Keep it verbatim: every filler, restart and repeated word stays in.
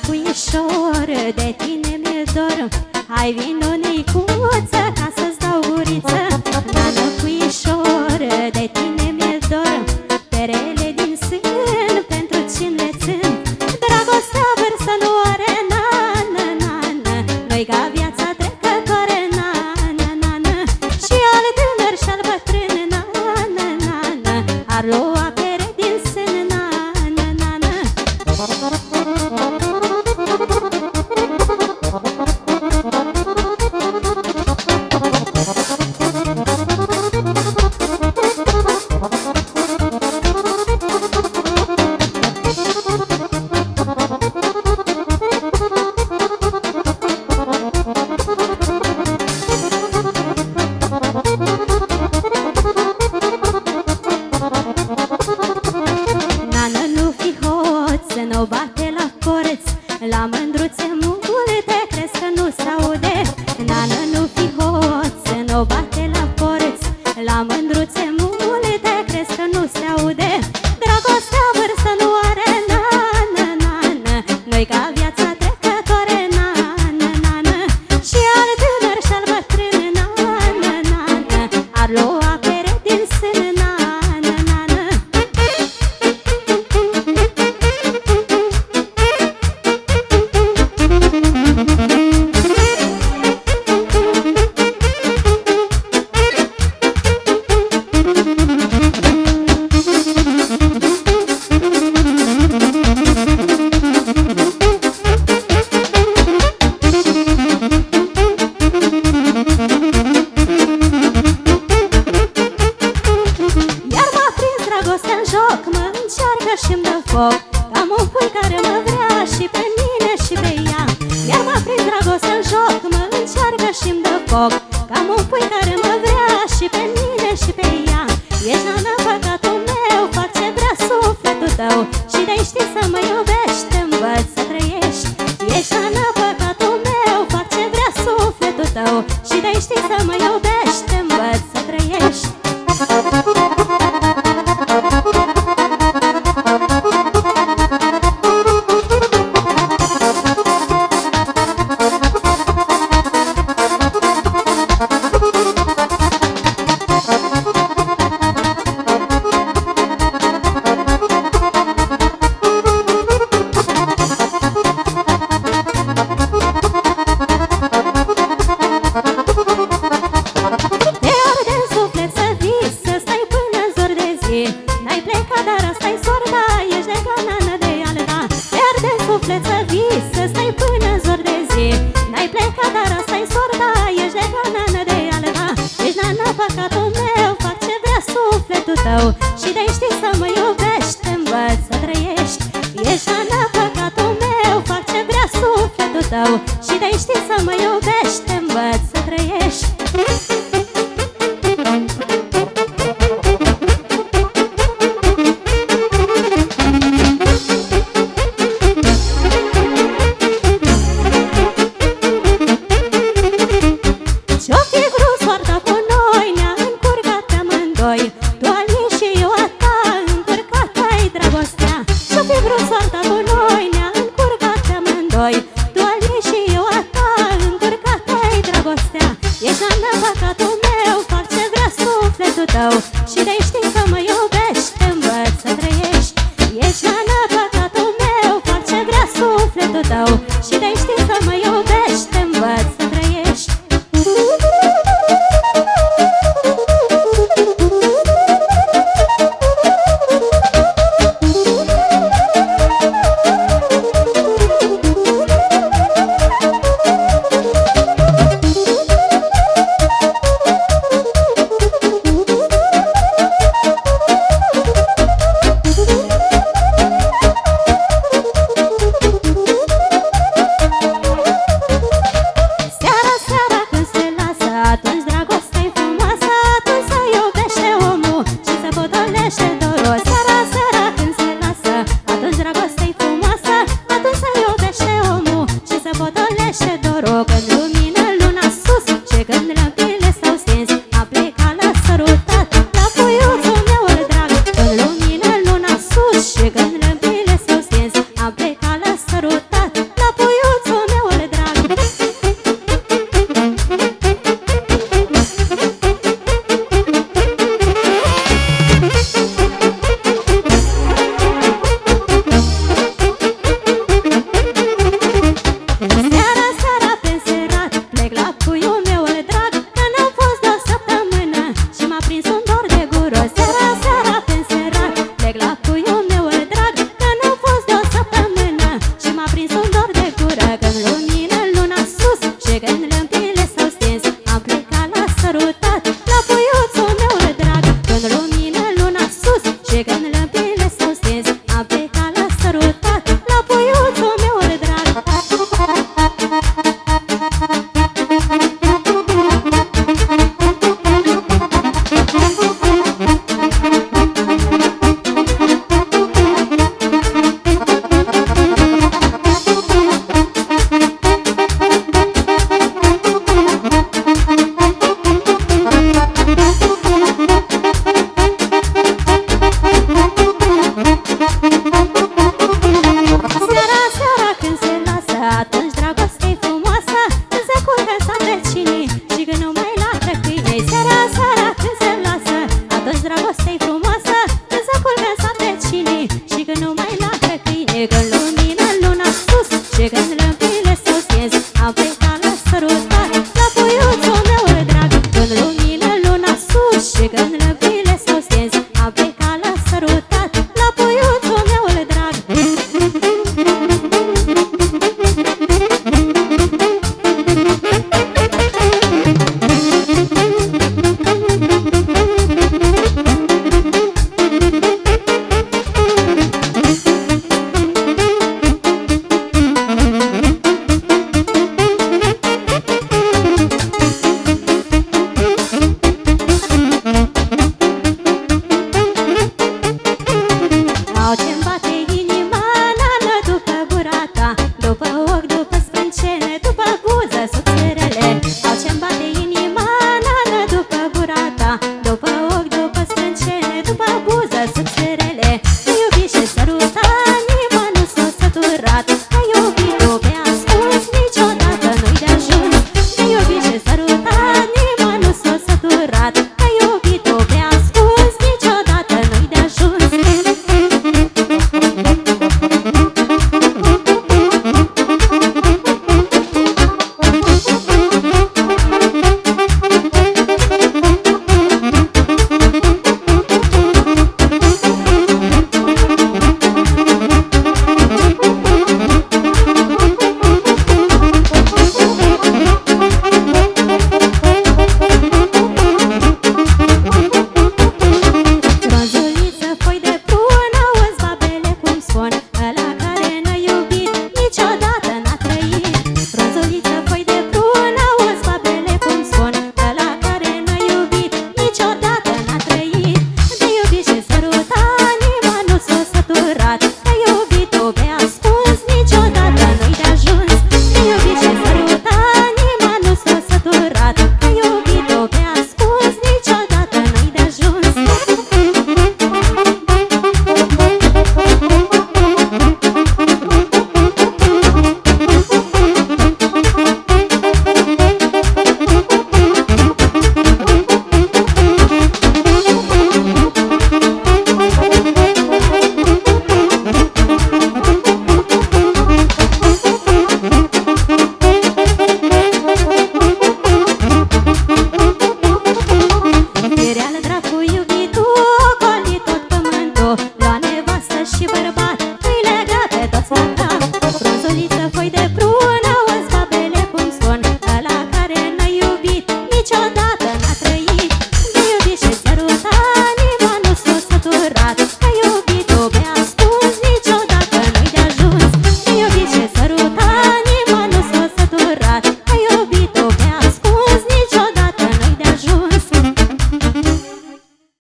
puișor, de tine mi-e dor. Hai vino, Nicuță, ca să-ți dau guriță. Nană puișor, de tine mi-e dor. Perele din sân, pentru cine le țin. Dragostea vârstă nu are, nană, nană. Noi ca viața trecătoare, nană, nană. Și al tânăr și-al bătrân, nană, nană. Ar lua pere din sân, nană, nană. Nană, nu fi hoț, să nu bate la porți. La mândruțe multe crezi că nu s-aude. Nană, nu fi hoț, să nu bate la porți. La mândruțe multe crezi că nu se aude. Dragostea vârstă nu are, nană, nană. Noi ca viața trecătoare, nană, nană. Și al tânăr și-al bătrân, nană, nană. Ar lua pere din sân, nană, nană. Iar m-a prins dragostea-n joc, mă încearcă și-mi dă foc. Am un pui care mă vrea și pe mine și pe ea. Iar m-a prins dragostea-n joc, mă încearcă și-mi dă foc. Am un pui care mă vrea și pe mine și pe ea. Ești nană păcatul meu, fac ce vrea sufletul tău. Și de-ai ști să mă iubești, învăț să trăiești. Ești nană păcatul meu, fac ce vrea sufletul tău. Și de-ai ști să mă iubești, învăț să trăiești. Te arde în suflet să vis, să stai până în zor de zi. N-ai plecat, dar asta-i sorta, ești de ganană de alta. Te arde în suflet să vis, să stai până în zor de zi. N-ai plecat, dar asta-i sorta, ești de ganană de alta. Ești nană păcatul meu, fac ce vrea sufletul tău. Și de-ai ști să mă iubești, învăț să trăiești. Ești nană păcatul meu, fac ce vrea sufletul tău. Și de-ai ști să mă iubești, învăț să trăiești. Ce-o fi vrut soarta cu noi, ne-a încurcat pe amândoi. Tu al ei și eu a ta, încurcat ai dragostea. Ce-o fi vrut soarta cu noi, ne-a încurcat pe amândoi. Tu al ei și eu a ta, încurcat ai dragostea. Ești nană păcatul meu, fac ce vrea sufletul tău. Și de-ai ști să mă iubești, învăț să trăiești. Ești nană păcatul meu, fac ce vrea sufletul tău.